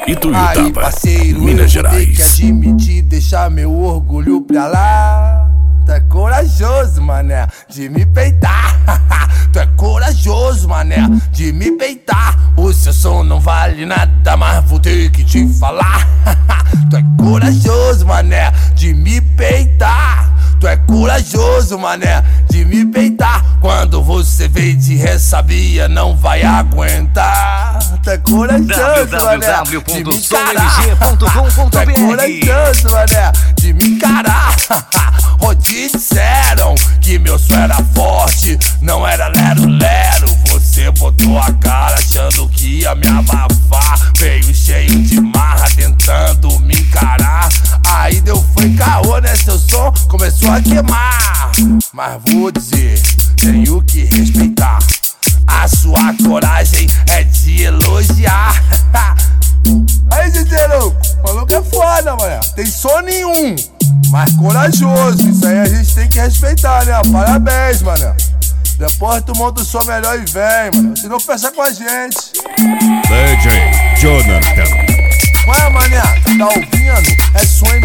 Ituiutaba, aí, parceiro, Minas eu vou ter que Gerais. admitir, deixar meu orgulho pra lá. Tu é corajoso, mané, de me peitar. Tu é corajoso, mané, de me peitar. O seu som não vale nada, mas vou ter que te falar. Tu é corajoso, mané, de me peitar. Tu é corajoso, mané, de me peitar. Quando você veio de ressabia, não vai aguentar. Tu é corajoso, mané, de me encarar. Tu é corajoso, mané, de me encarar. Oh, disseram que meu som era forte, não era lero-lero. Você botou a cara achando que ia me abafar. Veio cheio de marra tentando me encarar. Aí deu foi caô, né? Seu som começou a queimar. Mas vou dizer, tenho que respeitar. A sua coragem é de elogiar. Aí, DJ louco, o maluco é foda, mano. Tem som nenhum, mas corajoso. Isso aí a gente tem que respeitar, né? Parabéns, mano. Depois tu monta o som melhor e vem, mano. Se não, fecha com a gente. DJ Jonathan. Ué, mané, tá ouvindo? É som